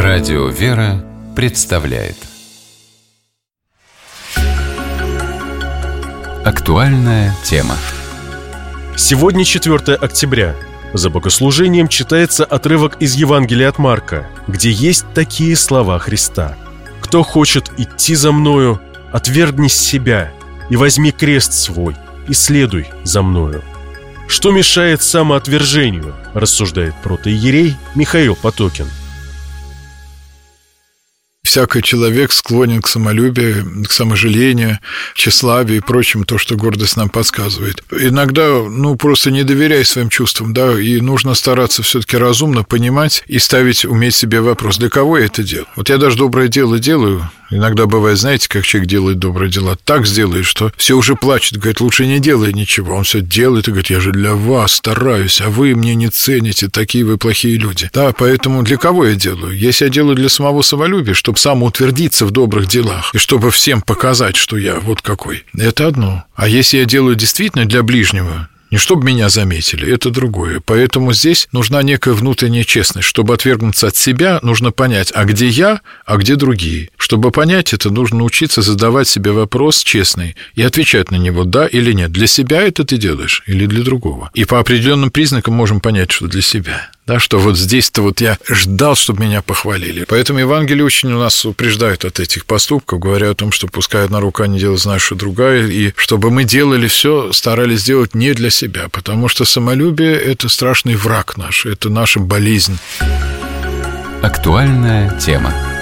Радио «Вера» представляет актуальная тема. Сегодня 4 октября. За богослужением читается отрывок из Евангелия от Марка, где есть такие слова Христа: «Кто хочет идти за мною, отвергнись себя и возьми крест свой, и следуй за мною». Что мешает самоотвержению, рассуждает протоиерей Михаил Потокин. Всякий человек склонен к самолюбию, к саможалению, тщеславию и прочему, то, что гордость нам подсказывает. Иногда, просто не доверяй своим чувствам, и нужно стараться все-таки разумно понимать и уметь себе вопрос: для кого я это делаю? Вот я даже доброе дело делаю. Иногда бывает, знаете, как человек делает добрые дела, так сделает, что все уже плачут, говорят: лучше не делай ничего. Он все делает и говорит: я же для вас стараюсь, а вы мне не цените, такие вы плохие люди. Поэтому для кого я делаю? Если я делаю для самого самолюбия, чтобы самоутвердиться в добрых делах, и чтобы всем показать, что я вот какой, это одно. А если я делаю действительно для ближнего, не чтобы меня заметили, это другое. Поэтому здесь нужна некая внутренняя честность. Чтобы отвергнуться от себя, нужно понять, а где я, а где другие. Чтобы понять это, нужно научиться задавать себе вопрос честный и отвечать на него: да или нет. Для себя это ты делаешь или для другого? И по определенным признакам можем понять, что для себя. Что вот здесь-то я ждал, чтобы меня похвалили. Поэтому Евангелие очень у нас упреждает от этих поступков, говоря о том, что пускай одна рука не делает, знает, что другая, и чтобы мы делали все, старались делать не для себя, потому что самолюбие – это страшный враг наш, это наша болезнь. Актуальная тема.